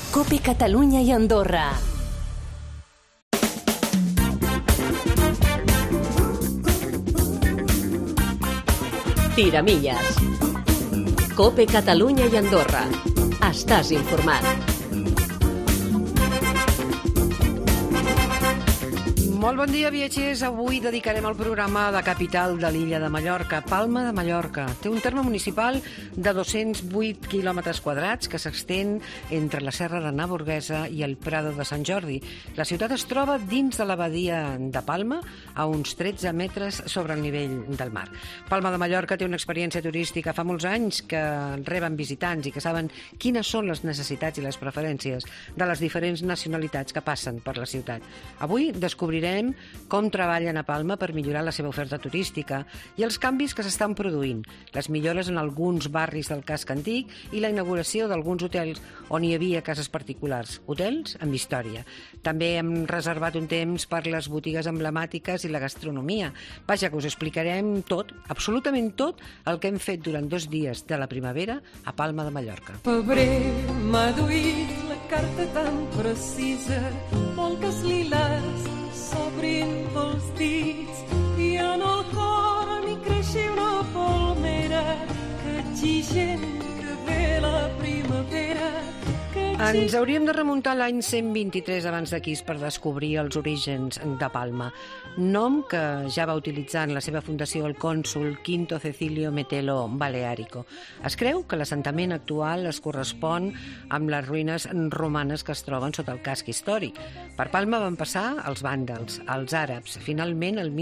COPE Catalunya i Andorra. Tiramilles. COPE Catalunya i Andorra. Estàs informat. Molt bon dia, viatgers. Avui dedicarem el programa a la capital de l'illa de Mallorca, Palma de Mallorca. Té un terme municipal de 208 quilòmetres quadrats que s'estén entre la Serra de Navorguesa i el Prado de Sant Jordi. La ciutat es troba dins de la badia de Palma, a uns 13 metres sobre el nivell del mar. Palma de Mallorca té una experiència turística fa molts anys que reben visitants i que saben quines són les necessitats i les preferències de les diferents nacionalitats que passen per la ciutat. Avui descobrirem com treballen a Palma per millorar la seva oferta turística i els canvis que s'estan produint, les millores en alguns barris del casc antic i la inauguració d'alguns hotels on hi havia cases particulars, hotels amb història. També hem reservat un temps per les botigues emblemàtiques i la gastronomia. Vaja, que us explicarem tot, absolutament tot, el que hem fet durant 2 dies de la primavera a Palma de Mallorca. Febrer m'ha duit la carta tan precisa, moltes liles s'obrin pels dits i en el cor m'hi creixi una palmera que exigent que ve la primavera. Ens hauríem de remuntar a l'any 123 abans de Crist per descobrir els orígens de Palma, nom que ja va utilitzar en la seva fundació el cònsol Quinto Cecilio Metelo Balearico. Es creu que l'assentament actual es correspon amb les ruïnes romanes que es troben sota el casc històric. Per Palma van passar els vàndals, els àrabs. Finalment, el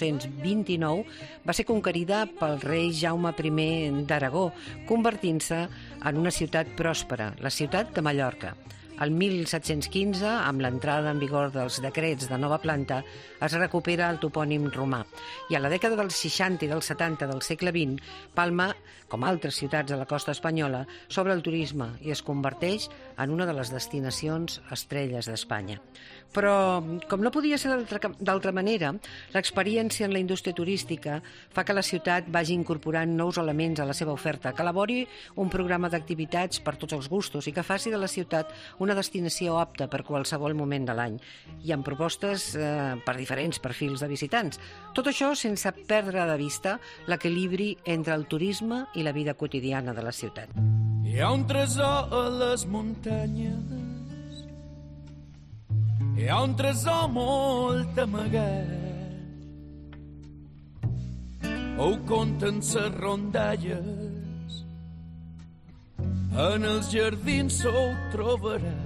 1229, va ser conquerida pel rei Jaume I d'Aragó, convertint-se en una ciutat pròspera, la ciutat de Mallorca. El 1715, amb l'entrada en vigor dels decrets de nova planta, es recupera el topònim romà. I a la dècada dels 60 i dels 70 del segle XX, Palma, com altres ciutats de la costa espanyola, s'obre el turisme i es converteix en una de les destinacions estrelles d'Espanya. Però, com no podia ser d'altra manera, l'experiència en la indústria turística fa que la ciutat vagi incorporant nous elements a la seva oferta, que elabori un programa d'activitats per tots els gustos i que faci de la ciutat una destinació apta per qualsevol moment de l'any i amb propostes per diferents perfils de visitants. Tot això sense perdre de vista l'equilibri entre el turisme i la vida quotidiana de la ciutat. Hi ha un tresor a les muntanyes, hi ha un tresor molt amagat, ho compten ses rondalles, en els jardins ho trobaràs.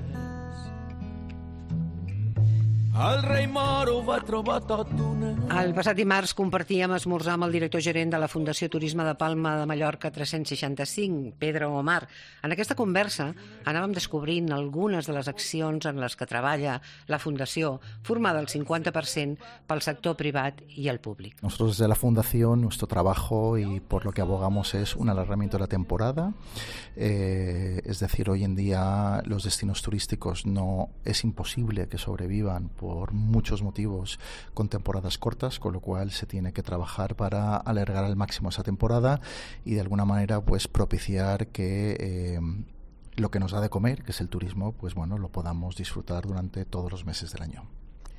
El rei Moro va trobar tot una... El passat dimarts compartíem esmorzar amb el director gerent de la Fundació Turisme de Palma de Mallorca 365, Pedro Omar. En aquesta conversa anàvem descobrint algunes de les accions en les que treballa la Fundació, formada al 50% pel sector privat y el públic. Nosotros desde la Fundación, nuestro trabajo y por lo que abogamos es un alargamiento de la temporada. Es decir, hoy en día los destinos turísticos no es imposible que sobrevivan por muchos motivos con temporadas cortas, con lo cual se tiene que trabajar para alargar al máximo esa temporada y de alguna manera pues propiciar que lo que nos da de comer, que es el turismo, pues bueno, lo podamos disfrutar durante todos los meses del año.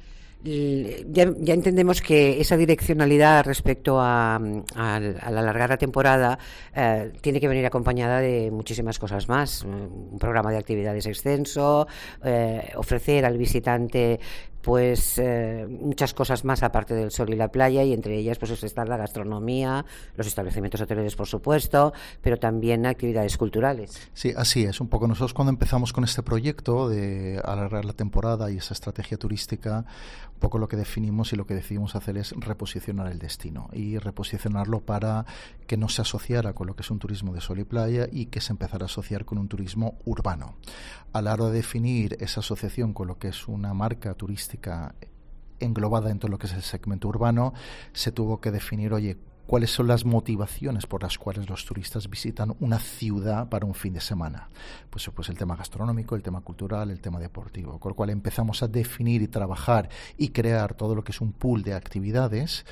Ya entendemos que esa direccionalidad respecto al alargar la temporada tiene que venir acompañada de muchísimas cosas más. Un programa de actividades extenso, ofrecer al visitante pues muchas cosas más aparte del sol y la playa, y entre ellas pues está la gastronomía, los establecimientos hoteleros por supuesto, pero también actividades culturales. Sí, así es. Un poco nosotros cuando empezamos con este proyecto de alargar la temporada y esa estrategia turística, un poco lo que definimos y lo que decidimos hacer es reposicionar el destino y reposicionarlo para que no se asociara con lo que es un turismo de sol y playa y que se empezara a asociar con un turismo urbano. A la hora de definir esa asociación con lo que es una marca turística englobada en todo lo que es el segmento urbano, se tuvo que definir, oye, cuáles son las motivaciones por las cuales los turistas visitan una ciudad para un fin de semana. Pues el tema gastronómico, el tema cultural, el tema deportivo, con lo cual empezamos a definir y trabajar y crear todo lo que es un pool de actividades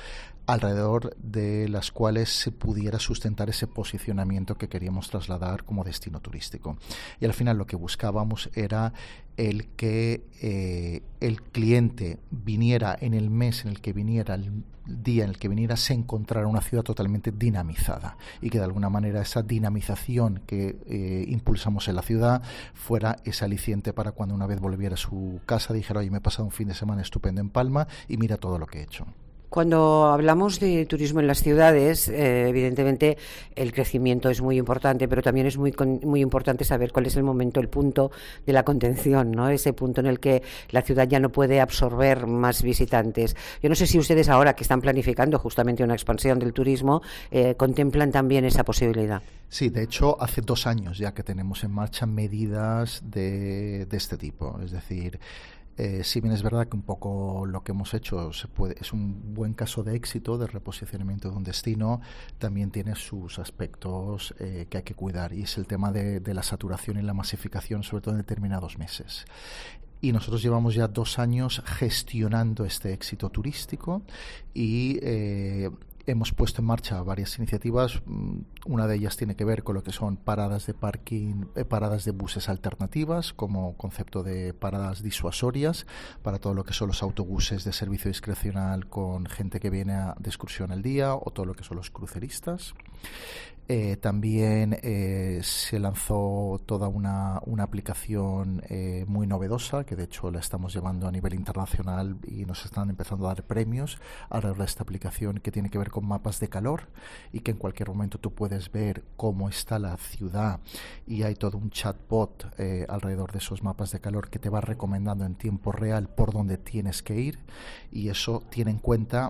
alrededor de las cuales se pudiera sustentar ese posicionamiento que queríamos trasladar como destino turístico. Y al final lo que buscábamos era el que el cliente viniera en el mes en el que viniera, el día en el que viniera, se encontrara una ciudad totalmente dinamizada y que de alguna manera esa dinamización que impulsamos en la ciudad fuera ese aliciente para cuando una vez volviera a su casa dijera: oye, me he pasado un fin de semana estupendo en Palma y mira todo lo que he hecho. Cuando hablamos de turismo en las ciudades, evidentemente el crecimiento es muy importante, pero también es muy importante saber cuál es el momento, el punto de la contención, ¿no? Ese punto en el que la ciudad ya no puede absorber más visitantes. Yo no sé si ustedes ahora que están planificando justamente una expansión del turismo, contemplan también esa posibilidad. Sí, de hecho, hace 2 años ya que tenemos en marcha medidas de este tipo, es decir, si bien es verdad que un poco lo que hemos hecho es un buen caso de éxito, de reposicionamiento de un destino, también tiene sus aspectos que hay que cuidar, y es el tema de la saturación y la masificación, sobre todo en determinados meses. Y nosotros llevamos ya 2 años gestionando este éxito turístico y hemos puesto en marcha varias iniciativas. Una de ellas tiene que ver con lo que son paradas de parking, paradas de buses alternativas, como concepto de paradas disuasorias para todo lo que son los autobuses de servicio discrecional con gente que viene de excursión al día, o todo lo que son los cruceristas. También se lanzó toda una aplicación muy novedosa, que de hecho la estamos llevando a nivel internacional y nos están empezando a dar premios alrededor de esta aplicación, que tiene que ver con mapas de calor, y que en cualquier momento tú puedes ver cómo está la ciudad, y hay todo un chatbot alrededor de esos mapas de calor que te va recomendando en tiempo real por dónde tienes que ir, y eso tiene en cuenta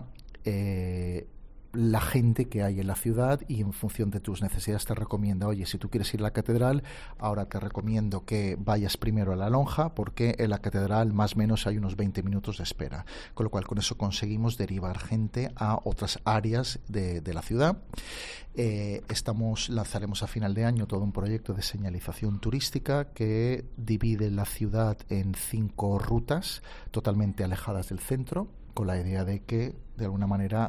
la gente que hay en la ciudad, y en función de tus necesidades te recomienda: oye, si tú quieres ir a la catedral, ahora te recomiendo que vayas primero a la lonja, porque en la catedral más o menos hay unos 20 minutos de espera. Con lo cual, con eso conseguimos derivar gente a otras áreas de la ciudad. Lanzaremos a final de año todo un proyecto de señalización turística que divide la ciudad en 5 rutas totalmente alejadas del centro, con la idea de que, de alguna manera,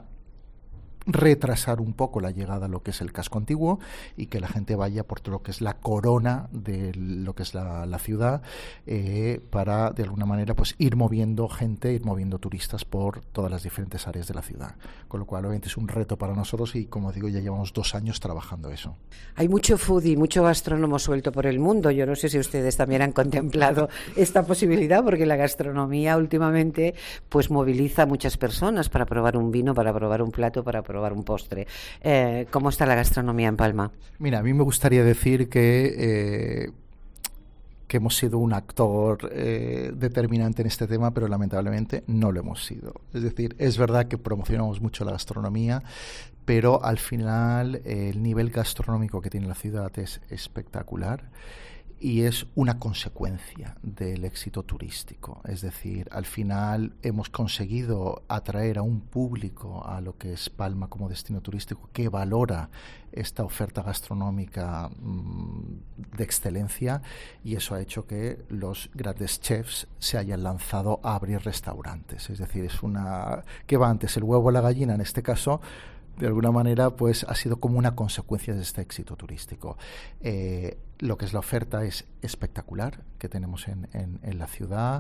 retrasar un poco la llegada a lo que es el casco antiguo, y que la gente vaya por todo lo que es la corona de lo que es la ciudad, para de alguna manera pues ir moviendo gente, ir moviendo turistas por todas las diferentes áreas de la ciudad. Con lo cual, obviamente, es un reto para nosotros, y como digo, ya llevamos 2 años trabajando eso. Hay mucho foodie, mucho gastrónomo suelto por el mundo. Yo no sé si ustedes también han contemplado esta posibilidad, porque la gastronomía últimamente pues moviliza a muchas personas para probar un vino, para probar un plato, para probar un postre. ¿Cómo está la gastronomía en Palma? Mira, a mí me gustaría decir que hemos sido un actor determinante en este tema, pero lamentablemente no lo hemos sido. Es decir, es verdad que promocionamos mucho la gastronomía, pero al final el nivel gastronómico que tiene la ciudad es espectacular, y es una consecuencia del éxito turístico. Es decir, al final hemos conseguido atraer a un público a lo que es Palma como destino turístico, que valora esta oferta gastronómica de excelencia, y eso ha hecho que los grandes chefs se hayan lanzado a abrir restaurantes. Es decir, ¿qué va antes, el huevo o la gallina? En este caso, de alguna manera, pues ha sido como una consecuencia de este éxito turístico. Lo que es la oferta es espectacular que tenemos en la ciudad,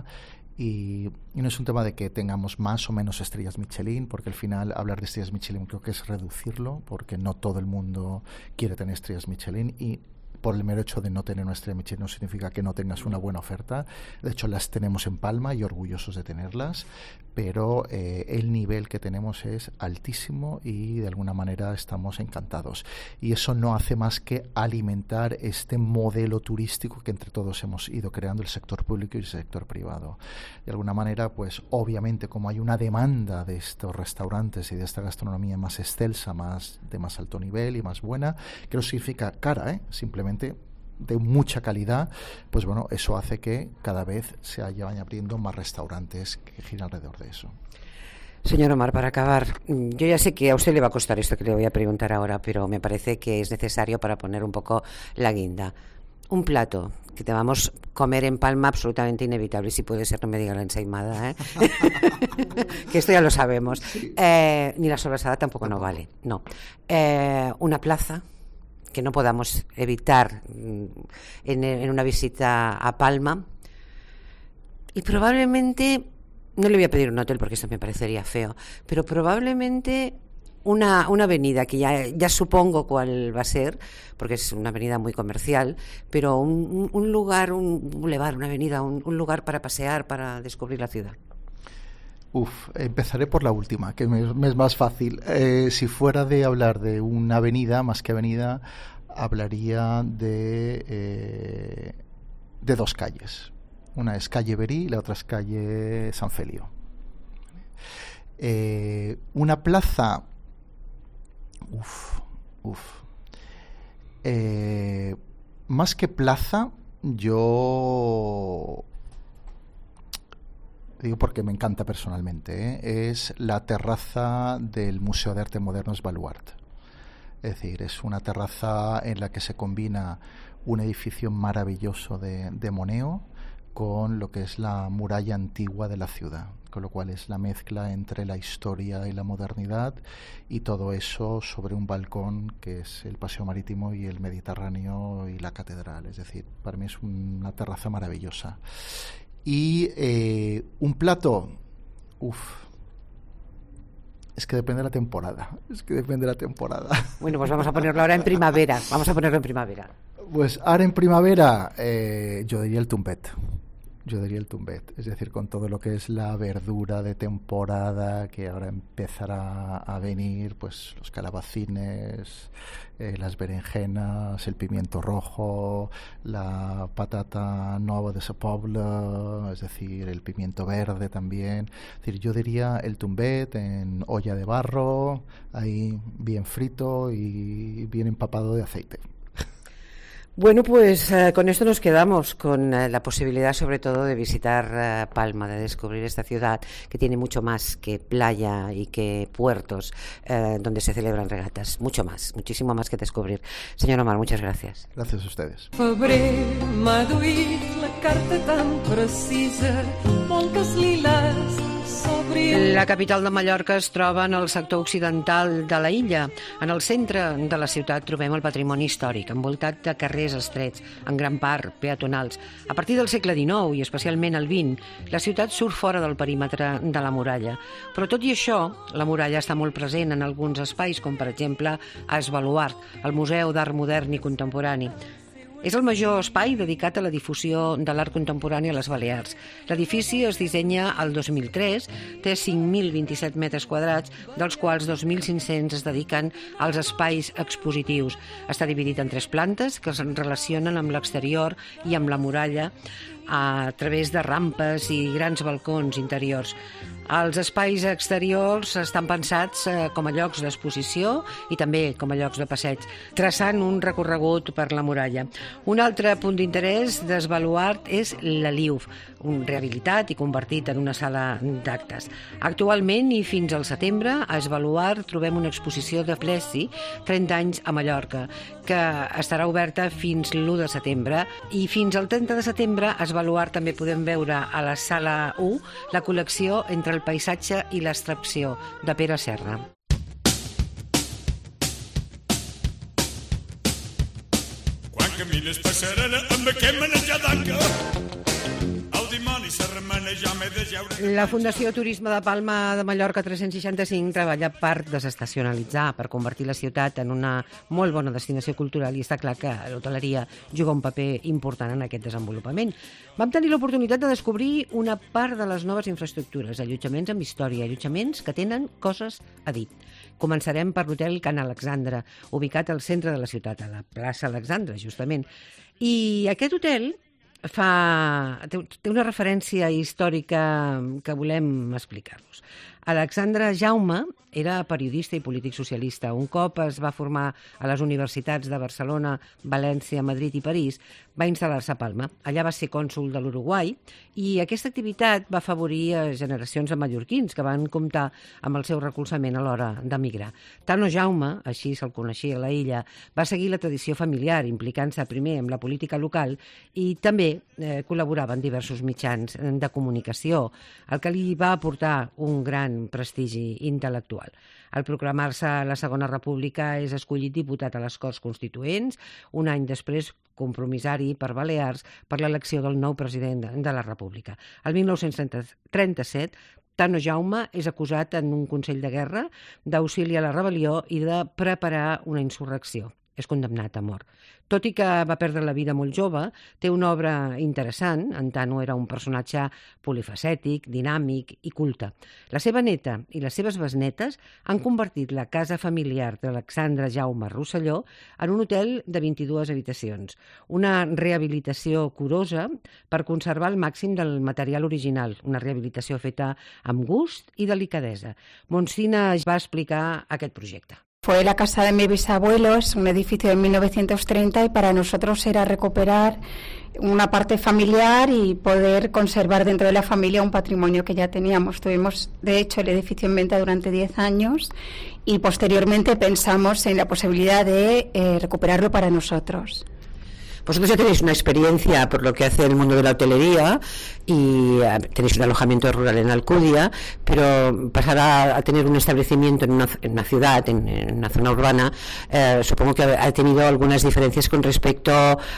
y no es un tema de que tengamos más o menos estrellas Michelin, porque al final hablar de estrellas Michelin creo que es reducirlo, porque no todo el mundo quiere tener estrellas Michelin, y por el mero hecho de no tener una estrella Michelin no significa que no tengas una buena oferta. De hecho, las tenemos en Palma y orgullosos de tenerlas, pero el nivel que tenemos es altísimo, y de alguna manera estamos encantados. Y eso no hace más que alimentar este modelo turístico que entre todos hemos ido creando, el sector público y el sector privado. De alguna manera, pues obviamente, como hay una demanda de estos restaurantes y de esta gastronomía más excelsa, de más alto nivel y más buena, que no significa cara, simplemente de mucha calidad, pues bueno, eso hace que cada vez se vayan abriendo más restaurantes que giran alrededor de eso. Señor Omar, para acabar, yo ya sé que a usted le va a costar esto que le voy a preguntar ahora, pero me parece que es necesario para poner un poco la guinda. un plato que te vamos a comer en Palma absolutamente inevitable, y si puede ser no me diga la ensaimada, que esto ya lo sabemos. Ni la sobrasada tampoco no vale, no. Una plaza que no podamos evitar en una visita a Palma, y probablemente, no le voy a pedir un hotel porque eso me parecería feo, pero probablemente una avenida que ya supongo cuál va a ser, porque es una avenida muy comercial, pero un lugar, un bulevar, una avenida, un lugar para pasear, para descubrir la ciudad. Empezaré por la última, que me es más fácil. Si fuera de hablar de una avenida, más que avenida, hablaría de dos calles. Una es calle Berí y la otra es calle San Felio. Una plaza... más que plaza, yo digo porque me encanta personalmente, es la terraza del Museo de Arte Moderno Svalbard. Es decir, es una terraza en la que se combina un edificio maravilloso de Moneo con lo que es la muralla antigua de la ciudad, con lo cual es la mezcla entre la historia y la modernidad, y todo eso sobre un balcón que es el Paseo Marítimo y el Mediterráneo y la catedral. Es decir, para mí es una terraza maravillosa. Y un plato, es que depende de la temporada. Bueno, pues vamos a ponerlo ahora en primavera. Pues ahora en primavera yo diría el tumbet. Es decir, con todo lo que es la verdura de temporada que ahora empezará a venir, pues los calabacines, las berenjenas, el pimiento rojo, la patata nova de Sa Pobla, es decir, el pimiento verde también. Es decir, yo diría el tumbet en olla de barro, ahí bien frito y bien empapado de aceite. Bueno, pues con esto nos quedamos, con la posibilidad sobre todo de visitar Palma, de descubrir esta ciudad que tiene mucho más que playa y que puertos donde se celebran regatas, muchísimo más que descubrir. Señor Omar, muchas gracias. Gracias a ustedes. Febrer m'ha duit la carta tan precisa, moltes liles s'obrin. La capital de Mallorca es troba en el sector occidental de la illa. En el centre de la ciutat trobem el patrimoni històric, envoltat de carrers estrets, en gran part peatonals. A partir del segle XIX i especialment el XX, la ciutat surt fora del perímetre de la muralla. Però tot i això, la muralla està molt present en alguns espais, com per exemple a Svalbard, el Museu d'Art Modern i Contemporani. És el major espai dedicat a la difusió de l'art contemporani a les Balears. L'edifici es dissenya el 2003, té 5.027 metres quadrats, dels quals 2.500 es dediquen als espais expositius. Està dividit en 3 plantes que es relacionen amb l'exterior i amb la muralla a través de rampes i grans balcons interiors. Els espais exteriors estan pensats com a llocs d'exposició i també com a llocs de passeig, traçant un recorregut per la muralla. Un altre punt d'interès de Svalbard és l'Aliuf, rehabilitat i convertit en una sala d'actes. Actualment i fins al setembre a Svalbard trobem una exposició de Plessi, 30 anys a Mallorca, que estarà oberta fins l'1 de setembre, i fins al 30 de setembre a Svalbard també podem veure a la sala 1 la col·lecció Entre el paisatge i l'abstracció de Pere Serra. Quan camines passarel·la amb aquest manejadanca, el dimoni se remeneja més de jeure... La Fundació Turisme de Palma de Mallorca 365 treballa per desestacionalitzar, per convertir la ciutat en una molt bona destinació cultural, i està clar que l'hoteleria juga un paper important en aquest desenvolupament. Vam tenir l'oportunitat de descobrir una part de les noves infraestructures, allotjaments amb història, allotjaments que tenen coses a dir. Començarem per l'hotel Can Alexandra, ubicat al centre de la ciutat, a la plaça Alexandra, justament. I aquest hotel té una referència històrica que volem explicar-vos. Alexandre Jaume era periodista i polític socialista. Un cop es va formar a les universitats de Barcelona, València, Madrid i París, va instal·lar-se a Palma. Allà va ser cònsol de l'Uruguai i aquesta activitat va afavorir generacions de mallorquins que van comptar amb el seu recolzament a l'hora d'emigrar. Tano Jaume, així se'l coneixia a la illa, va seguir la tradició familiar, implicant-se primer amb la política local i també col·laborava en diversos mitjans de comunicació, el que li va aportar un gran prestigi intel·lectual. Al proclamar-se la Segona República és escollit diputat a les Corts Constituents, un any després compromissari per Balears per l'elecció del nou president de la República. El 1937, Tano Jaume és acusat en un Consell de Guerra d'auxili a la rebel·lió i de preparar una insurrecció. És condemnat a mort. Tot i que va perdre la vida molt jove, té una obra interessant. En Tano era un personatge polifacètic, dinàmic i culte. La seva neta i les seves besnetes han convertit la casa familiar d'Alexandre Jaume Rosselló en un hotel de 22 habitacions. Una rehabilitació curosa per conservar el màxim del material original, una rehabilitació feta amb gust i delicadesa. Monsina va explicar aquest projecte. Fue la casa de mi bisabuelo, es un edificio de 1930 y para nosotros era recuperar una parte familiar y poder conservar dentro de la familia un patrimonio que ya teníamos. Tuvimos, de hecho, el edificio en venta durante 10 años y posteriormente pensamos en la posibilidad de recuperarlo para nosotros. Vosotros ya tenéis una experiencia por lo que hace el mundo de la hotelería y tenéis un alojamiento rural en Alcudia, pero pasar a tener un establecimiento en una ciudad, en una zona urbana, supongo que ha tenido algunas diferencias con respecto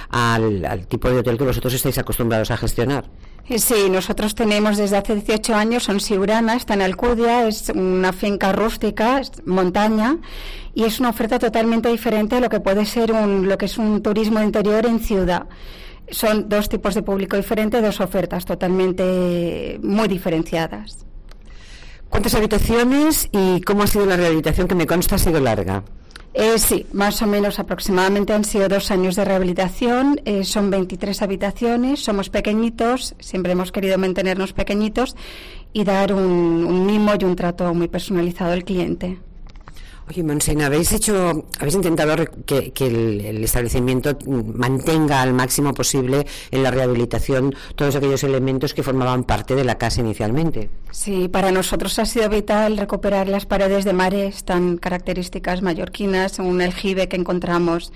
al tipo de hotel que vosotros estáis acostumbrados a gestionar. Sí, nosotros tenemos desde hace 18 años Son Urana, está en Alcudia, es una finca rústica, es montaña, y es una oferta totalmente diferente a lo que puede ser lo que es un turismo de interior en ciudad. Son dos tipos de público diferentes, dos ofertas totalmente muy diferenciadas. ¿Cuántas habitaciones y cómo ha sido la rehabilitación, que me consta ha sido larga? Sí, más o menos aproximadamente han sido 2 años de rehabilitación, son 23 habitaciones, somos pequeñitos, siempre hemos querido mantenernos pequeñitos y dar un mimo y un trato muy personalizado al cliente. Oye, Monsina, habéis intentado que el establecimiento mantenga al máximo posible en la rehabilitación todos aquellos elementos que formaban parte de la casa inicialmente. Sí, para nosotros ha sido vital recuperar las paredes de mares tan características mallorquinas, un aljibe que encontramos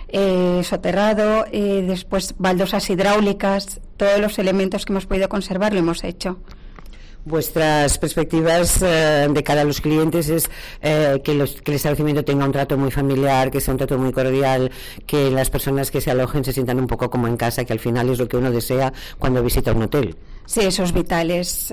soterrado, después baldosas hidráulicas, todos los elementos que hemos podido conservar lo hemos hecho. Vuestras perspectivas de cara a los clientes es que el establecimiento tenga un trato muy familiar, que sea un trato muy cordial, que las personas que se alojen se sientan un poco como en casa, que al final es lo que uno desea cuando visita un hotel. Sí, eso es vital, es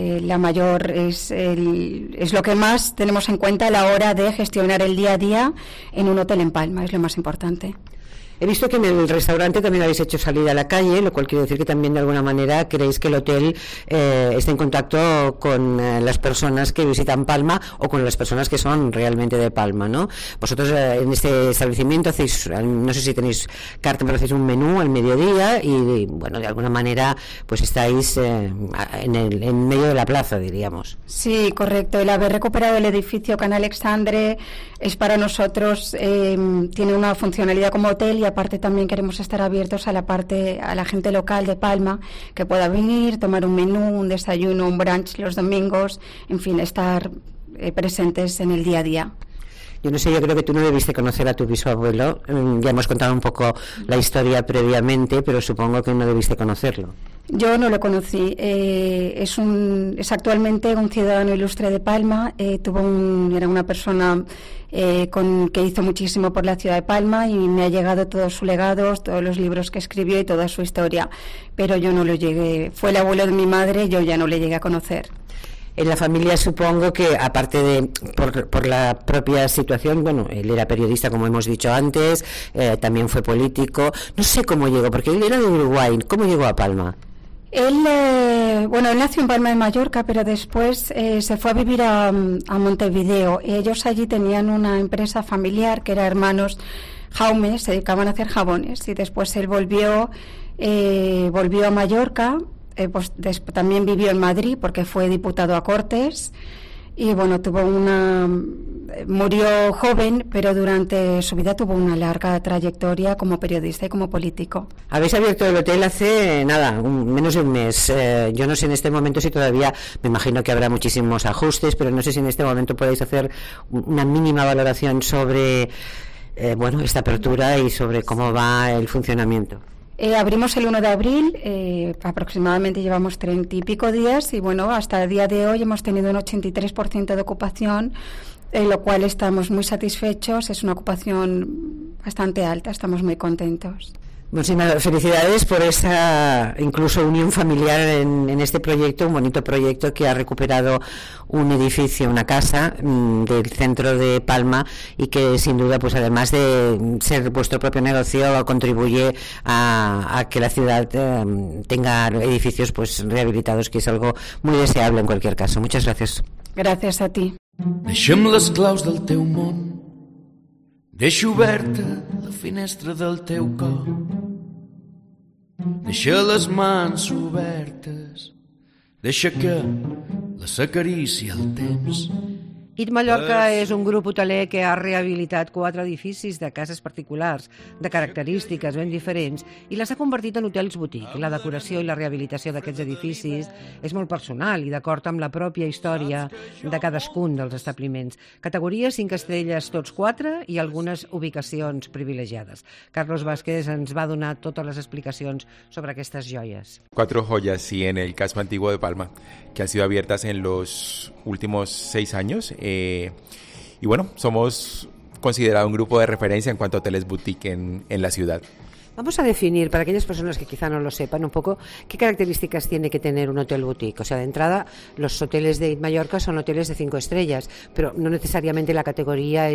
lo que más tenemos en cuenta a la hora de gestionar el día a día en un hotel en Palma, es lo más importante. He visto que en el restaurante también habéis hecho salida a la calle, lo cual quiere decir que también de alguna manera queréis que el hotel esté en contacto con las personas que visitan Palma o con las personas que son realmente de Palma, ¿no? Vosotros en este establecimiento hacéis, no sé si tenéis carta, pero hacéis un menú al mediodía y bueno, de alguna manera pues estáis en medio de la plaza, diríamos. Sí, correcto. El haber recuperado el edificio Can Alexandre es para nosotros, tiene una funcionalidad como hotel y aparte también queremos estar abiertos a la gente local de Palma que pueda venir, tomar un menú, un desayuno, un brunch los domingos, en fin, estar presentes en el día a día. Yo no sé, yo creo que tú no debiste conocer a tu bisabuelo, ya hemos contado un poco la historia previamente, pero supongo que no debiste conocerlo. Yo no lo conocí, es actualmente un ciudadano ilustre de Palma, era una persona que hizo muchísimo por la ciudad de Palma y me ha llegado todos sus legados, todos los libros que escribió y toda su historia, pero yo no lo llegué, fue el abuelo de mi madre, yo ya no le llegué a conocer. En la familia supongo que, aparte de por la propia situación, bueno, él era periodista, como hemos dicho antes, también fue político. No sé cómo llegó, porque él era de Uruguay. ¿Cómo llegó a Palma? Él nació en Palma de Mallorca, pero después se fue a vivir a Montevideo. Ellos allí tenían una empresa familiar que era Hermanos Jaume, se dedicaban a hacer jabones. Y después él volvió a Mallorca. También vivió en Madrid porque fue diputado a Cortes y bueno, murió joven, pero durante su vida tuvo una larga trayectoria como periodista y como político. Habéis abierto el hotel hace menos de un mes. Yo no sé en este momento si todavía, me imagino que habrá muchísimos ajustes, pero no sé si en este momento podéis hacer una mínima valoración sobre esta apertura y sobre cómo va el funcionamiento. Abrimos el 1 de abril, aproximadamente llevamos 30 y pico días y bueno, hasta el día de hoy hemos tenido un 83% de ocupación, en lo cual estamos muy satisfechos. Es una ocupación bastante alta, estamos muy contentos. Muchísimas felicidades por esa incluso unión familiar en este proyecto, un bonito proyecto que ha recuperado un edificio, una casa del centro de Palma y que sin duda, pues además de ser vuestro propio negocio, contribuye a que la ciudad tenga edificios pues rehabilitados, que es algo muy deseable en cualquier caso. Muchas gracias. Gracias a ti. Deixa'm les claus del teu món, deixa oberta la finestra del teu cor, deixa les mans obertes, deixa que les acarici el temps. IT Mallorca és un grup hoteler que ha rehabilitat 4 edificis de cases particulars, de característiques ben diferents, i les ha convertit en hotels boutique. La decoració i la rehabilitació d'aquests edificis és molt personal i d'acord amb la pròpia història de cadascun dels establiments. Categoria 5 estrelles tots 4 i algunes ubicacions privilegiades. Carlos Vázquez ens va donar totes les explicacions sobre aquestes joies. 4 joyas, sí, en el casco antiguo de Palma, que han sido abiertas en los últimos 6 años. Y bueno, somos considerado un grupo de referencia en cuanto a hoteles boutique en la ciudad. Vamos a definir, para aquellas personas que quizá no lo sepan, un poco qué características tiene que tener un hotel boutique. O sea, de entrada, los hoteles de IT Mallorca son hoteles de 5 estrellas, pero no necesariamente la categoría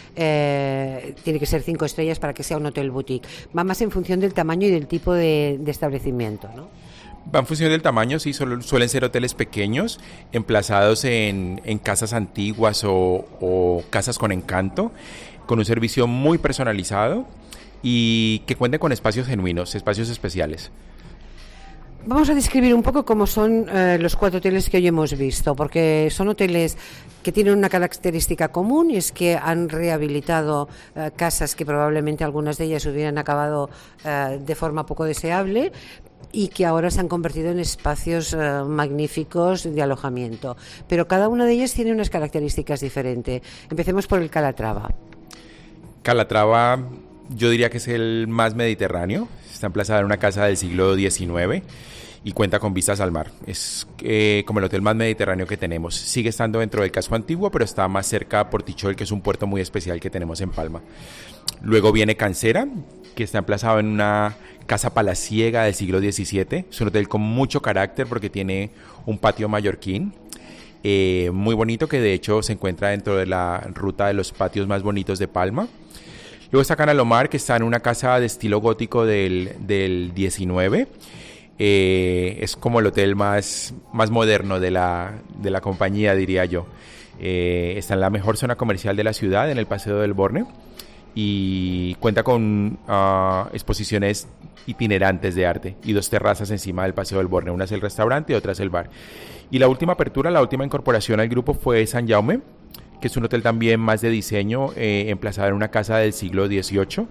tiene que ser 5 estrellas para que sea un hotel boutique. Va más en función del tamaño y del tipo de establecimiento, ¿no? Va en función del tamaño, sí, suelen ser hoteles pequeños, emplazados en casas antiguas o casas con encanto, con un servicio muy personalizado y que cuenten con espacios genuinos, espacios especiales. Vamos a describir un poco cómo son los 4 hoteles que hoy hemos visto, porque son hoteles que tienen una característica común y es que han rehabilitado casas que probablemente algunas de ellas hubieran acabado de forma poco deseable, y que ahora se han convertido en espacios magníficos de alojamiento. Pero cada una de ellas tiene unas características diferentes. Empecemos por el Calatrava. Calatrava, yo diría que es el más mediterráneo. Está emplazada en una casa del siglo XIX y cuenta con vistas al mar. Es como el hotel más mediterráneo que tenemos. Sigue estando dentro del casco antiguo, pero está más cerca a Portichol, que es un puerto muy especial que tenemos en Palma. Luego viene Cancera, que está emplazado en una casa palaciega del siglo XVII. Es un hotel con mucho carácter porque tiene un patio mallorquín muy bonito, que de hecho se encuentra dentro de la ruta de los patios más bonitos de Palma. Luego está Canalomar, que está en una casa de estilo gótico del XIX. Es como el hotel más moderno de la compañía, diría yo. Está en la mejor zona comercial de la ciudad, en el Paseo del Borne, y cuenta con exposiciones itinerantes de arte y 2 terrazas encima del Paseo del Borne. Una es el restaurante y otra es el bar. Y la última apertura, la última incorporación al grupo fue Sant Jaume, que es un hotel también más de diseño, emplazado en una casa del siglo XVIII,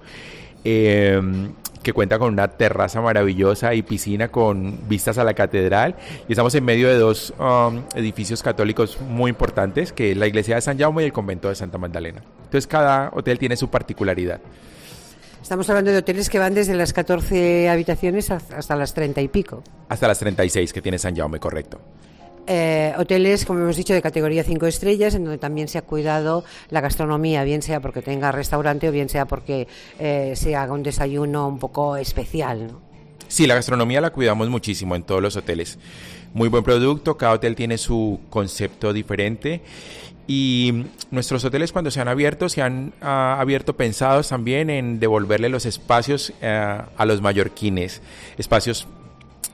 que cuenta con una terraza maravillosa y piscina con vistas a la catedral, y estamos en medio de 2 edificios católicos muy importantes, que es la iglesia de Sant Jaume y el convento de Santa Magdalena. Entonces cada hotel tiene su particularidad. Estamos hablando de hoteles que van desde las 14 habitaciones hasta las 30 y pico. Hasta las 36 que tiene Sant Jaume, correcto. Hoteles, como hemos dicho, de categoría 5 estrellas, en donde también se ha cuidado la gastronomía, bien sea porque tenga restaurante o bien sea porque se haga un desayuno un poco especial, ¿no? Sí, la gastronomía la cuidamos muchísimo en todos los hoteles. Muy buen producto, cada hotel tiene su concepto diferente, y nuestros hoteles, cuando se han abierto pensados también en devolverle los espacios a los mallorquines, espacios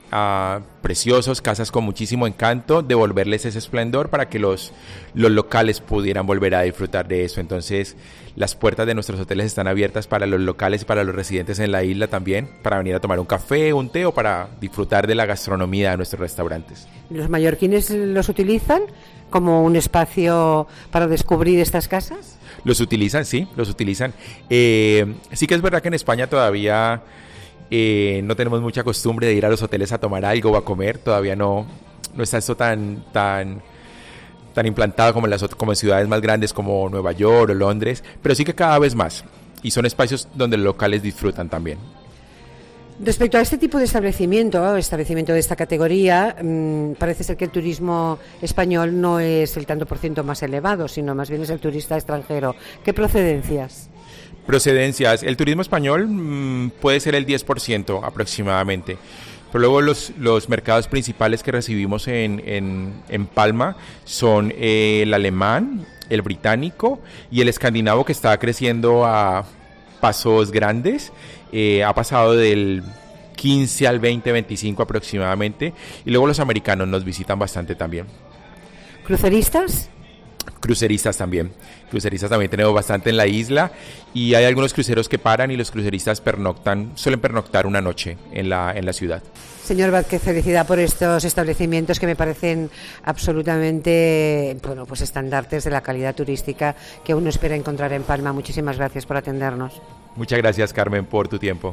preciosos, casas con muchísimo encanto, devolverles ese esplendor para que los locales pudieran volver a disfrutar de eso. Entonces, las puertas de nuestros hoteles están abiertas para los locales y para los residentes en la isla también, para venir a tomar un café, un té o para disfrutar de la gastronomía de nuestros restaurantes. ¿Los mallorquines los utilizan como un espacio para descubrir estas casas? Los utilizan, sí, los utilizan. Sí que es verdad que en España todavía no tenemos mucha costumbre de ir a los hoteles a tomar algo o a comer. Todavía no está esto tan implantado como en ciudades más grandes como Nueva York o Londres, pero sí que cada vez más. Y son espacios donde los locales disfrutan también. Respecto a este tipo de establecimiento de esta categoría, parece ser que el turismo español no es el tanto por ciento más elevado, sino más bien es el turista extranjero. ¿Qué procedencias? El turismo español puede ser el 10% aproximadamente. Pero luego los mercados principales que recibimos en Palma son el alemán, el británico y el escandinavo, que está creciendo a pasos grandes. Ha pasado del 15 al 20, 25 aproximadamente. Y luego los americanos nos visitan bastante también. ¿Cruceristas? Cruceristas también tenemos bastante en la isla, y hay algunos cruceros que paran y los cruceristas suelen pernoctar una noche en la ciudad. Señor Vázquez, felicidad por estos establecimientos que me parecen absolutamente, pues estandartes de la calidad turística que uno espera encontrar en Palma. Muchísimas gracias por atendernos. Muchas gracias, Carmen, por tu tiempo.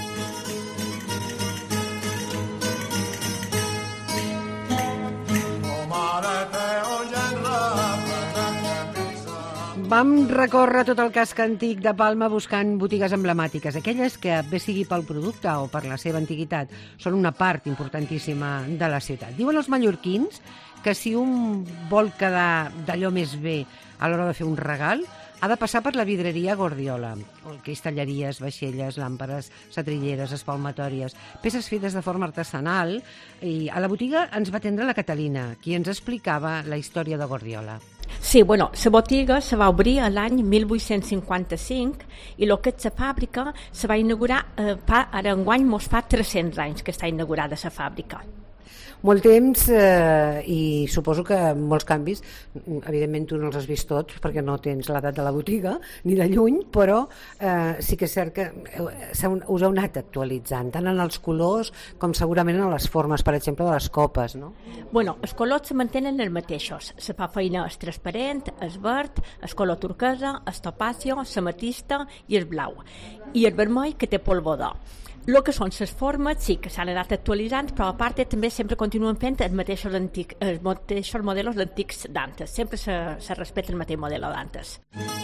Vam recórrer tot el casc antic de Palma buscant botigues emblemàtiques, aquelles que, bé sigui pel producte o per la seva antiguitat, són una part importantíssima de la ciutat. Diuen els mallorquins que si un vol quedar d'allò més bé a l'hora de fer un regal, ha de passar per la vidreria Gordiola. Cristalleries, vaixelles, làmperes, setrilleres, espalmatòries, peces fetes de forma artesanal. I a la botiga ens va atendre la Catalina, qui ens explicava la història de Gordiola. Sí, bueno, la botiga se va obrir l'any 1855 i el que és la fàbrica se va inaugurar, ara enguany mos fa 300 anys que està inaugurada la fàbrica. Molt temps i suposo que molts canvis. Evidentment tu no els has vist tots perquè no tens l'edat de la botiga ni de lluny, però sí que és cert que us heu anat actualitzant tant en els colors com segurament en les formes, per exemple, de les copes, no? Bueno, els colors se mantenen els mateixos. La papeina és transparent, és verd, el color turquesa, el topacio, l'ametista i el blau. I el vermell, que té polvo d'or. El que són les formes sí que s'han anat actualitzant, però a part també sempre continuen fent els mateixos models antics d'antes. Sempre se respecta el mateix model d'antes.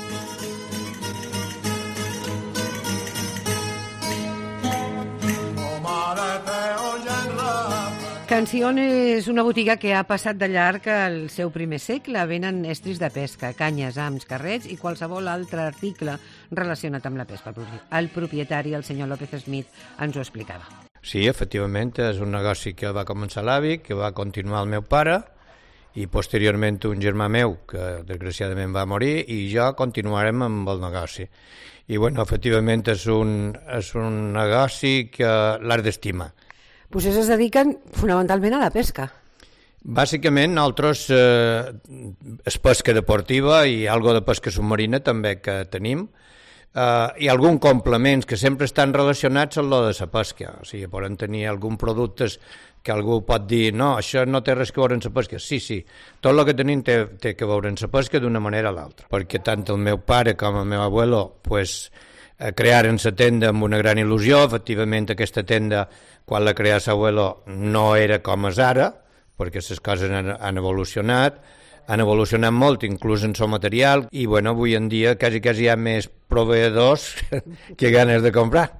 Canción és una botiga que ha passat de llarg el seu primer segle. Venen estris de pesca, canyes, hams, carrets i qualsevol altre article relacionat amb la pesca. El propietari, el senyor López Smith, ens ho explicava. Sí, efectivament, és un negoci que va començar l'avi, que va continuar el meu pare, i posteriorment un germà meu, que desgraciadament va morir, i jo continuarem amb el negoci. I, bueno, efectivament és un negoci que l'art d'estima. Vostès es dediquen fonamentalment a la pesca. Bàsicament, nosaltres és pesca deportiva i algo de pesca submarina també que tenim, i algun complements que sempre estan relacionats amb lo de la pesca. O sigui, poden tenir algun productes que algú pot dir no, això no té res que veure amb la pesca. Sí, tot el que tenim té que veure amb la pesca d'una manera o l'altra. Perquè tant el meu pare com el meu abuelo crearen la tenda amb una gran il·lusió. Efectivament, aquesta tenda, quan la creà l'abuelo, no era com és ara, perquè les coses han evolucionat molt, inclús en el material, i bueno, avui en dia quasi hi ha més proveïdors que ganes de comprar.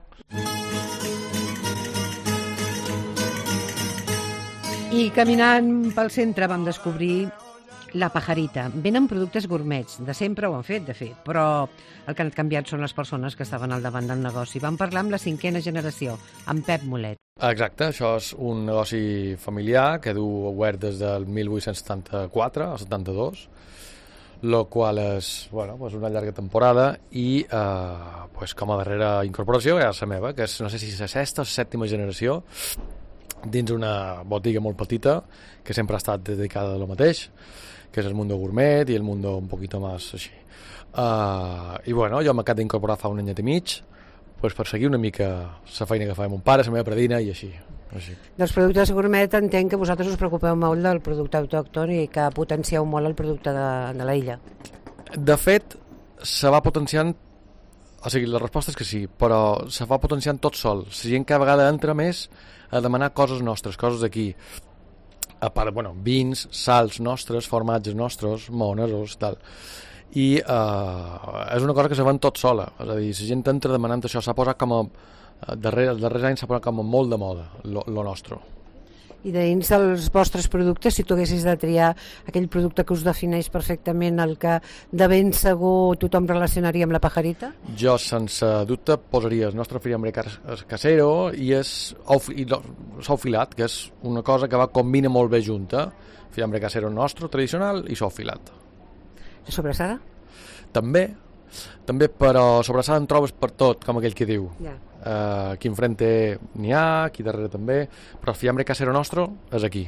I caminant pel centre vam descobrir La Pajarita. Venen productes gourmets, de sempre ho han fet, de fet, però el que han canviat són les persones que estaven al davant del negoci. Vam parlar amb la 5a generació, amb Pep Molet. Exacte, això és un negoci familiar que du obert des del 1874 al 72, el qual és una llarga temporada i com a darrera incorporació hi ha la meva, que és, no sé si és la 6ª o la 7ª generació, dins una botiga molt petita que sempre ha estat dedicada a lo mateix, que és el Mundo Gourmet i el Mundo un poquito más així. I bueno, jo m'acabo d'incorporar fa un anyet i mig, pues, per seguir una mica la feina que fa mon pare, la meva predina i així. Dels productes gourmet entenc que vosaltres us preocupeu molt del producte autòcton i que potencieu molt el producte de l'illa. De fet, se va potenciant, o sigui, la resposta és que sí, però se va potenciant tot sol. La gent cada vegada entra més a demanar coses nostres, coses d'aquí. A part, bueno, vins, sals nostres, formatges nostres, maonesos, tal. I és una cosa que se ven tot sola, és a dir, la gent entra demanant això, s'ha posat com a els darrers anys s'ha posat com a molt de moda lo nostre. I dins dels vostres productes, si tu haguessis de triar aquell producte que us defineix perfectament, el que de ben segur tothom relacionaria amb la pajarita? Jo sense dubte posaria el nostre fiambre casero i sou filat, que és una cosa que va combina molt bé junta, fiambre casero nostre, tradicional, i sou filat. La sobrassada? També, però sobrassada en trobes per tot, com aquell que diu. Aquí enfrente n'hi ha, aquí darrere també, però el fiambre casero nostre és aquí.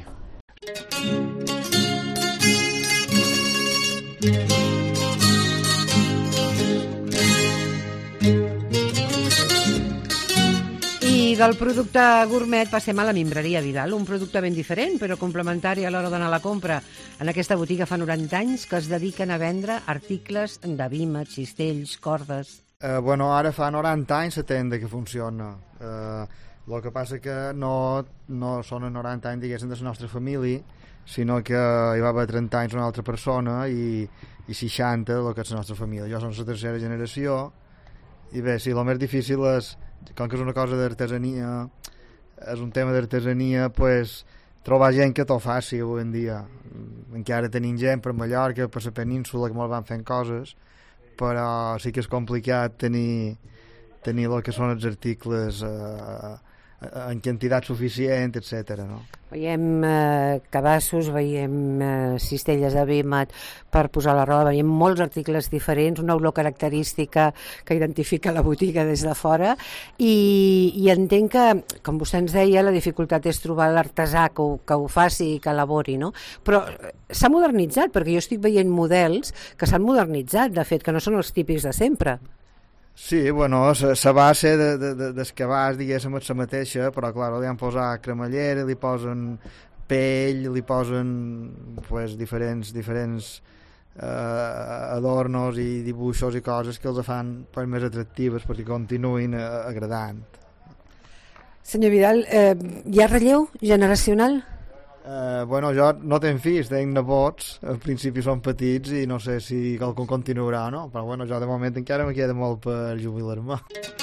I del producte gourmet passem a la Mimbreria Vidal, un producte ben diferent però complementari a l'hora d'anar a la compra. En aquesta botiga fa 90 anys que es dediquen a vendre articles de vímets, cistells, cordes. Bueno, ara fa 90 anys la tenda que funciona. El que passa que no són 90 anys, diguéssim, de la nostra família, sinó que hi va haver 30 anys una altra persona i 60 del que és la nostra família. Jo som la tercera generació i bé, sí, el més difícil és, com que és una cosa d'artesania, és un tema d'artesania, pues, trobar gent que t'ho faci avui en dia. Encara tenim gent per Mallorca, per la península, que molt van fent coses, però sí que és complicat tenir el que són els articles en quantitat suficient, etc. No? Veiem cabassos, veiem cistelles de vímet per posar la roba, veiem molts articles diferents, una olor característica que identifica la botiga des de fora i entenc que, com vostè ens deia, la dificultat és trobar l'artesà que ho faci i que elabori, no? Però s'ha modernitzat, perquè jo estic veient models que s'han modernitzat, de fet, que no són els típics de sempre. Sí, bueno, la base dels cabàs, diguéssim, és la mateixa, però, clar, li han posat cremallera, li posen pell, li posen pues, diferents adornos i dibuixos i coses que els fan pues, més atractives perquè continuïn agradant. Senyor Vidal, hi ha relleu generacional? Bueno, jo no tenc fills, tenc nebots, al principi són petits i no sé si qualcun continuarà o no, però bueno, jo de moment encara me queda molt per jubilar-me.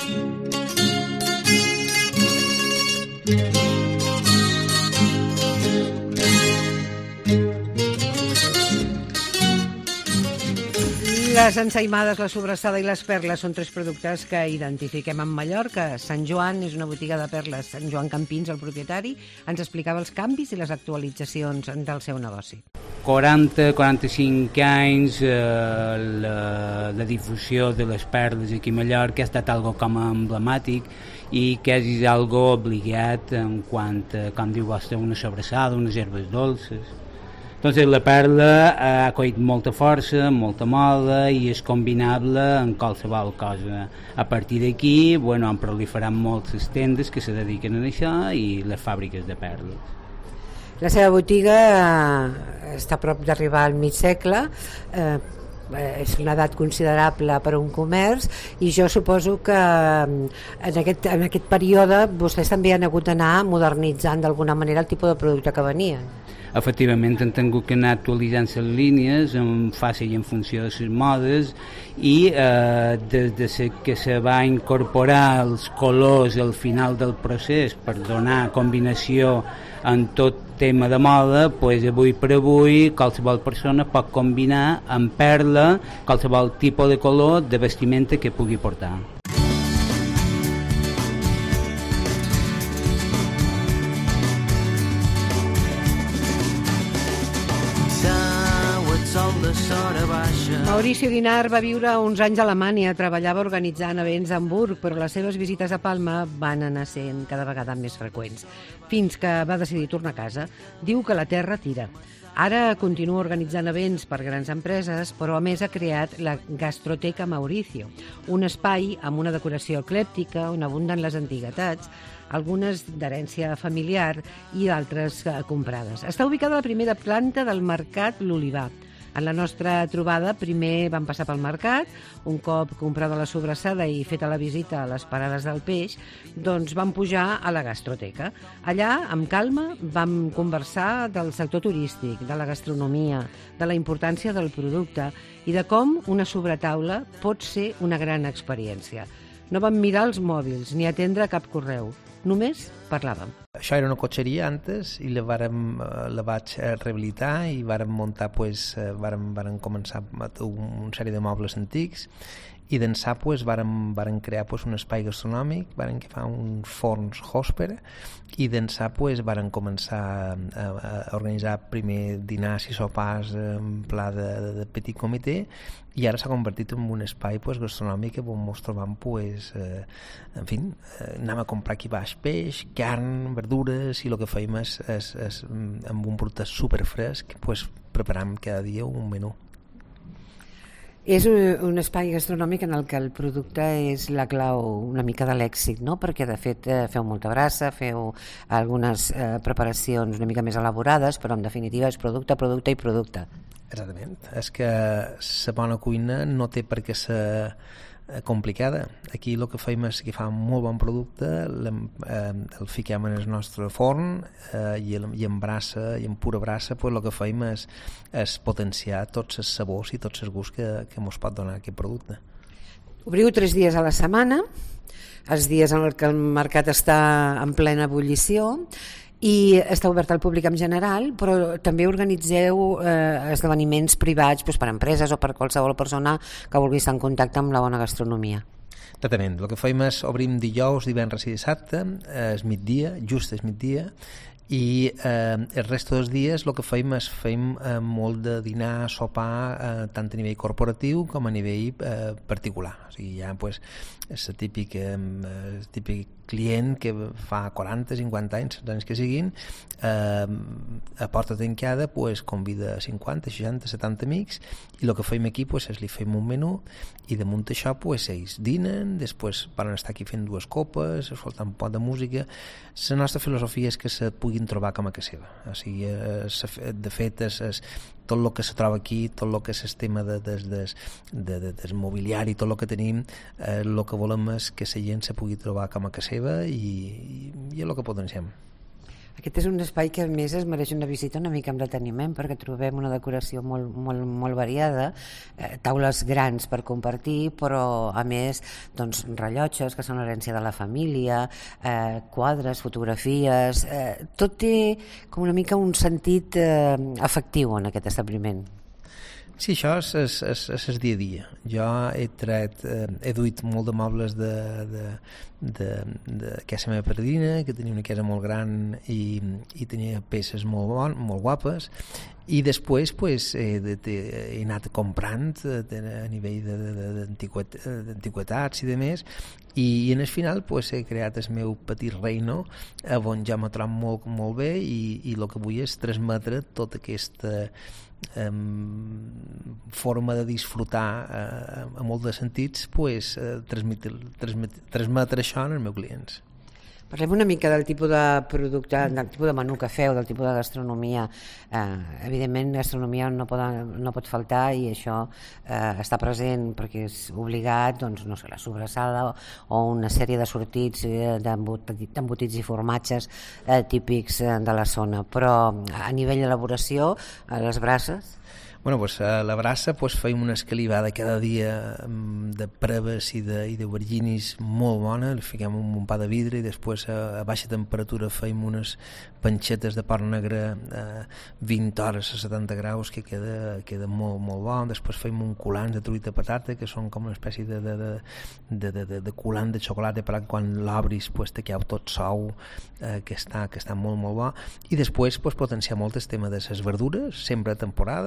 Les ensaïmades, la sobrassada i les perles són tres productes que identifiquem amb Mallorca. Sant Joan és una botiga de perles. Sant Joan Campins, el propietari, ens explicava els canvis i les actualitzacions del seu negoci. 40-45 anys la difusió de les perles aquí a Mallorca ha estat algo com emblemàtic i que és algo obligat en quant a, com diu vostè, una sobrassada, unes herbes dolces. Entonces la perla ha coit molta força, molta moda i és combinable en qualsevol cosa. A partir d'aquí, bueno, han proliferat moltes tendes que se dediquen a això i les fàbriques de perles. La seva botiga està a prop d'arribar al mig segle, és una edat considerable per a un comerç i jo suposo que en aquest període vostès també han hagut d'anar modernitzant d'alguna manera el tipus de producte que venien. Efectivament, han tingut que anar actualitzant les línies en fàcil i en funció de les modes i des que se va incorporar els colors al final del procés per donar combinació en tot tema de moda, pues avui per avui qualsevol persona pot combinar amb perla qualsevol tipus de color de vestimenta que pugui portar. Sol de la sora baixa. Mauricio Guinart va viure uns anys a Alemanya, treballava organitzant events a Hamburg, però les seves visites a Palma van anar sent cada vegada més freqüents. Fins que va decidir tornar a casa. Diu que la terra tira. Ara continua organitzant events per grans empreses, però a més ha creat la Gastroteca Mauricio, un espai amb una decoració eclèptica on abunden les antiguitats, algunes d'herència familiar i d'altres comprades. Està ubicada a la primera planta del Mercat L'Olivar. En la nostra trobada primer vam passar pel mercat, un cop comprada la sobrassada i feta la visita a les parades del peix, doncs vam pujar a la gastroteca. Allà, amb calma, vam conversar del sector turístic, de la gastronomia, de la importància del producte i de com una sobretaula pot ser una gran experiència. No vam mirar els mòbils ni atendre cap correu. Només parlàvem. Això era una cotxeria antes i la vaig rehabilitar i vàrem muntar, vàrem començar una sèrie de mobles antics i d'ençà vàrem crear un espai gastronòmic, vàrem agafar uns forns Hosper i d'ençà vàrem començar a organitzar primer dinars i sopars en pla de petit comitè i ara s'ha convertit en un espai gastronòmic on ens trobam en fi, anem a comprar aquí baix peix, carn, verdures i el que feim és amb un producte superfresc preparam cada dia un menú. És un espai gastronòmic en el que el producte és la clau una mica de l'èxit, no? Perquè de fet feu molta brassa, feu algunes preparacions una mica més elaborades, però en definitiva és producte, producte i producte. Exactament. És que la bona cuina no té per què ser complicada. Aquí el que fem és que fa un molt bon producte, el fiquem en el nostre forn i en brassa, i en pura brassa el que fem és potenciar tots els sabors i tots els gusts que ens pot donar aquest producte. Obriu 3 dies a la setmana, els dies en què el mercat està en plena ebullició i està obert al públic en general, però també organitzeu esdeveniments privats per empreses o per qualsevol persona que vulgui estar en contacte amb la bona gastronomia. Exactament, el que fem és obrim dijous, divendres i dissabte, és migdia, just és migdia, i el rest dels dies el que fem és molt de dinar, sopar, tant a nivell corporatiu com a nivell particular. O sigui, ja és el típic client que fa 40, 50 anys que siguin, a porta tancada convida 50, 60, 70 amics i el que fem aquí és li fem un menú i damunt això ells dinen, després van estar aquí fent 2 copes, escoltant un poc de música. La nostra filosofia és que se puguin trobar com a casa seva. O sigui, de fet és tot el que se troba aquí, tot el que és el tema del mobiliari, tot el que tenim, el que volem és que la gent se pugui trobar com a casa seva i és el que potenciem. Aquest és un espai que a més es mereix una visita una mica amb deteniment perquè trobem una decoració molt variada, taules grans per compartir, però a més rellotges que són l'herència de la família, quadres, fotografies, tot té com una mica un sentit afectiu en aquest establiment. Sí, això és el dia a dia. Jo he duit molt de mobles de casa meva perdina, que tenia una casa molt gran i tenia peces molt guapes, i després he anat comprant a nivell d'antiguitats i de més, i en el final he creat el meu petit reino on ja m'ho trobo molt bé i el que vull és transmetre tota aquesta forma de disfrutar a molts de sentits, transmetre això als meus clients. Parlem una mica del tipus de producte, del tipus de menú que feu, del tipus de gastronomia. Evidentment, gastronomia no pot faltar i això està present perquè és obligat, la sobrassada o una sèrie de sortits d'embotits i formatges típics de la zona. Però a nivell d'elaboració, a les brasses... A la brassa feim una escalivada cada dia de preves i d'auberginis molt bona, li fiquem un pa de vidre i després a baixa temperatura feim unes panxetes de porc negre 20 hores a 70 graus que queda molt bo. Després feim un coulant de truita patata que són com una espècie de coulant de xocolata per quan l'obris te queu tot sou que està molt bo, i després potenciar molt el tema de les verdures, sempre a temporada, quan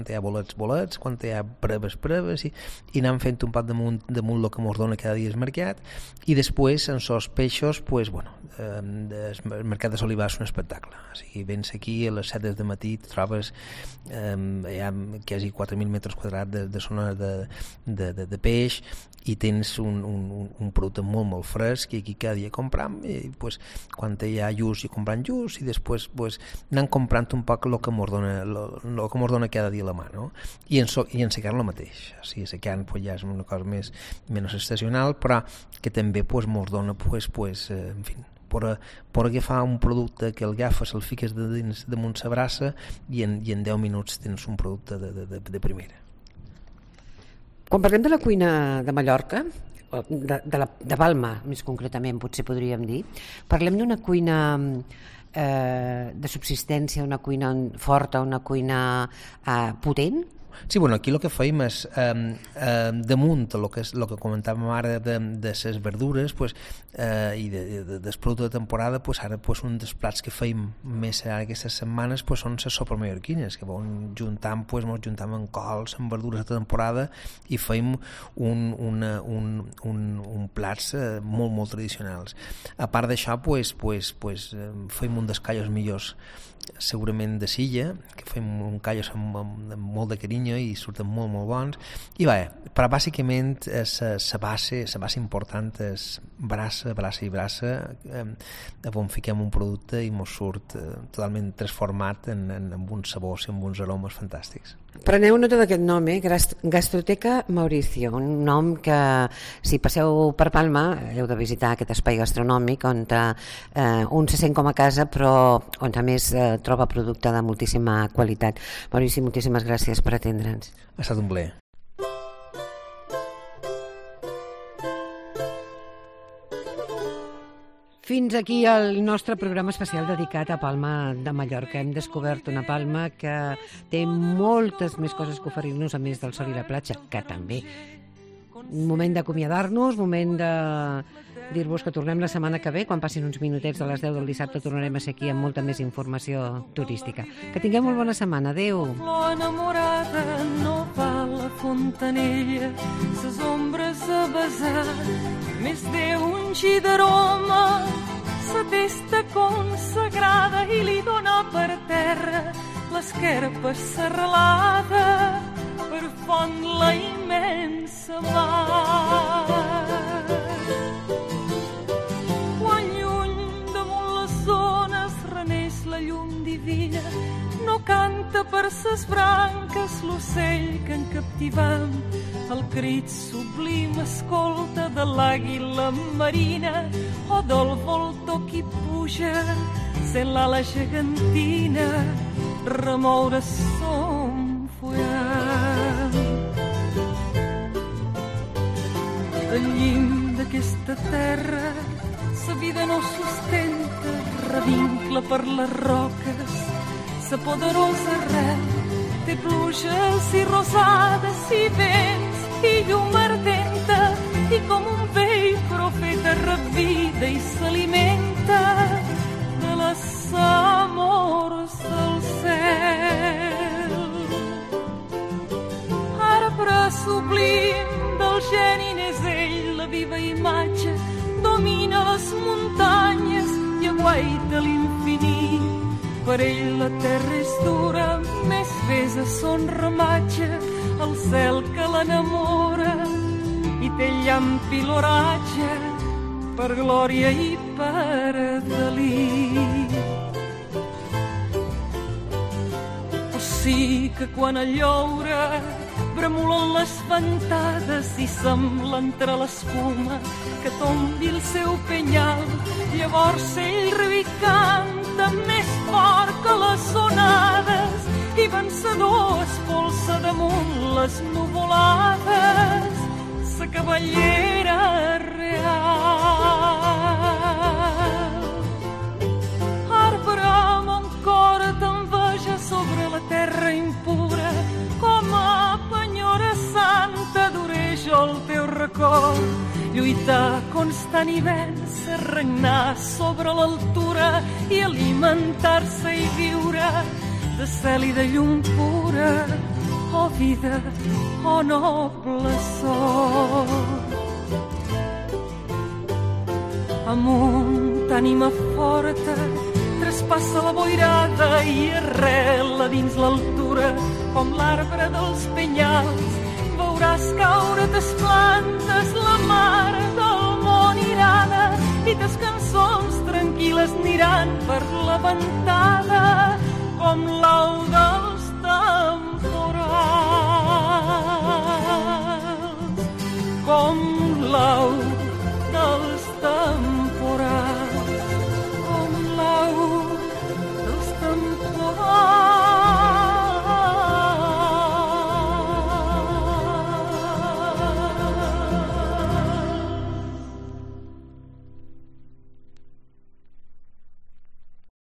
hi ha bolets, quan hi ha preves, i anem fent un pat damunt el que ens dona cada dia el mercat, i després en sos peixos, pues, bueno, el mercat de Solivà és un espectacle. O sigui, vens aquí a les 7 del matí, trobes hi ha quasi 4.000 metres quadrats de zona de peix, i tens un producte molt fresc, i aquí cada dia compram, i pues, quan hi ha lluç i comprant lluç, i després pues, anant comprant un poc el que ens dona cada dia la mà, no? I en secant el mateix. O sigui, secant pues, ja és una cosa menys estacional, però que també pues, ens dona en fi, per agafar un producte que el agafes, el fiques de dins damunt la brasa, i en 10 minuts tens un producte de primera. Quan parlem de la cuina de Mallorca, de Palma més concretament, potser podríem dir, parlem d'una cuina de subsistència, una cuina forta, una cuina potent? Sí, bueno, aquí el que feim és damunt el que comentàvem ara de les verdures, pues, i del producte de temporada, pues, ara pues, un dels plats que feim més aquestes setmanes pues, són les sopes mallorquines, que ens juntam amb cols, amb verdures de temporada, i feim un plats molt tradicionals. A part d'això, pues, feim un dels callos millors segurament de Silla, que fem un callos amb molt de carinyo i surten molt bons, i però bàsicament la base important és brasa, on fiquem un producte i ens surt totalment transformat amb uns sabors i amb uns aromes fantàstics. Preneu nota d'aquest nom, Gastroteca Mauricio, un nom que si passeu per Palma heu de visitar aquest espai gastronòmic on un se sent com a casa, però on a més troba producte de moltíssima qualitat. Maurici, moltíssimes gràcies per atendre'ns. Ha estat un plaer. Fins aquí el nostre programa especial dedicat a Palma de Mallorca. Hem descobert una Palma que té moltes més coses que oferir-nos a més del sol i la platja, que també. Moment d'acomiadar-nos, moment de dir-vos que tornem la setmana que ve, quan passin uns minutets de les 10 del dissabte tornarem a ser aquí amb molta més informació turística. Que tingueu molt bona setmana. Adéu. Flor enamorada no va a la fontanella, ses ombres a besar, més d'un gi d'aroma, sa testa consagrada i li dona per terra l'esquerpa serralada per font la immensa mar. Quan lluny damunt les zones reneix la llum divina, no canta per ses branques l'ocell que encaptivam, el crit sublim escolta de l'àguila marina o del voltor qui puja sent l'ala gegantina remoure son fullam. Al llim d'aquesta terra sa vida no sustenta, revincla per les roques sa poderosa arrel, té pluges i rosades i vents i llum ardenta, i com un vell profeta revida i s'alimenta de les amors del cel. Arbre sublim del geni n'és ell, la viva imatge domina les muntanyes i aguaita l'infinit. Per ell la terra és dura, més pesa son ramatge, el cel que l'enamora i té llamp i l'oratge per glòria i per delit. O sí que quan el lloure bremulen les ventades i sembla entre l'escuma que tombi el seu penyal, llavors ell riu i canta més fort que les onades i vencedor espolsa damunt les nuvolades sa cavallera real. Arbre amb un cor d'enveja sobre la terra impura, com a penyora santa duré jo el teu record, lluitar constant i vèncer, regnar sobre l'altura i alimentar-se i viure de cel i de llum pura oh vida, oh noble sol. Amunt, ànima forta, traspassa la boirada i arrela dins l'altura com l'arbre dels penyals. Veuràs caure tes plantes, la mar del món irada i tes cançons tranquil·les aniran per la ventada com l'au dels temporals, com l'au dels